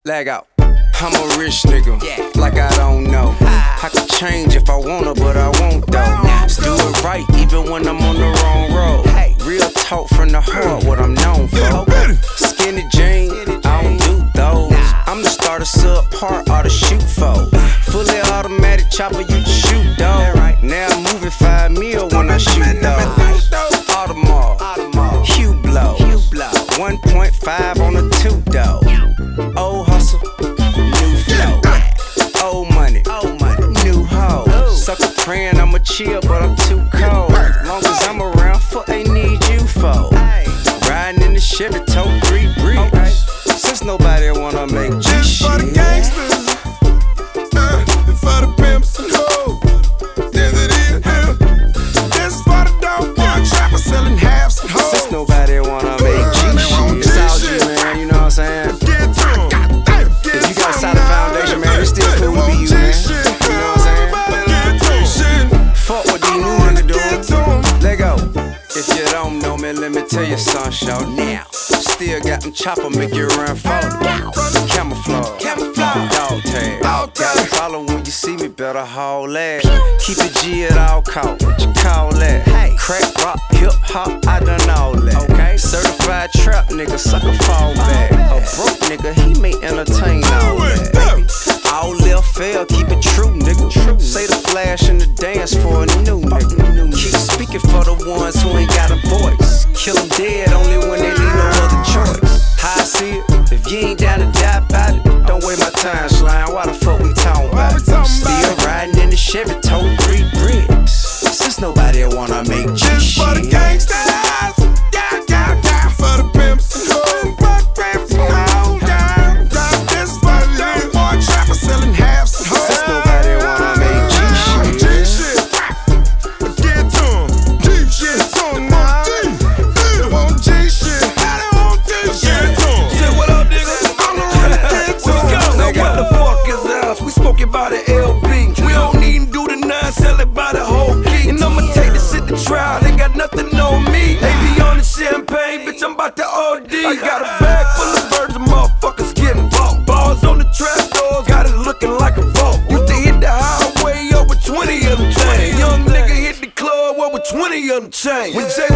Lag out. I'm a rich nigga, like I don't know. I could change if I wanna, but I won't though. Do it right, even when I'm on the wrong road. Real talk from the heart, what I'm known for. Skinny jean, I don't do those. I'm the starter subpart, or the shoot for. Fully automatic chopper, you can shoot though. Now I'm moving 5 mil when I shoot though. Audemars, Hugh Blow, 1.5 on a 2 though. Old hustle, new flow. Old money, new hoe. Sucker praying I'ma chill, but I'm too cold. Long as I'm around, fuck they need you for. Riding in the Chevy, tote 3 bricks. Since nobody wanna make G shit. For the gangsters, and for the pimps and hoes. Yes it is. This for the dog boy trapper selling halves and hoes. Since nobody wanna make G shit. It's all G, man, you know what I'm saying? If you got a solid foundation, man, it's still cool to be you, man. You know what I'm saying? Fuck what these new niggas doing. Let go. If you don't know me, let me tell you something, show now. Still got them chopper, make you run forward. Camouflage, dog tag. Gotta follow when you see me, better haul that. Keep it G at all costs, what you call that? Crack, rock, hip hop, I done all that. Certified trap nigga, sucker fall back. A broke nigga, he may entertain all that. All left fail, keep it true, nigga. Say the flash in the dance for a new nigga. Keep speaking for the ones who ain't got a voice. Kill them dead only when they leave no other choice. How I see it, if you ain't down to die about it, don't waste my time, slime. Why the fuck we talking about it? Still riding in the Chevy, tote 3 bricks. Since nobody wanna make G shit. For the gangsters, for the pimps and hoes. This for the dog boy trapper selling halves and hoes. Since nobody wanna make G shit. G shit, get to 'em. G shit, they want G shit. They want G shit. Say what up, nigga? I'm the one that get to 'em. Now what the fuck is ours? We smoking by the LB. We don't even do the 9, sell it by the whole key. And I'ma take this shit to trial, they got nothing on me. They be on the champagne, bitch, I'm about to OD. I got a bag full of birds and motherfuckers getting bought. Bars on the trap doors, got it looking like a vault. Used to hit the highway over 20 of them chains. Young nigga hit the club over 20 of them chains. When J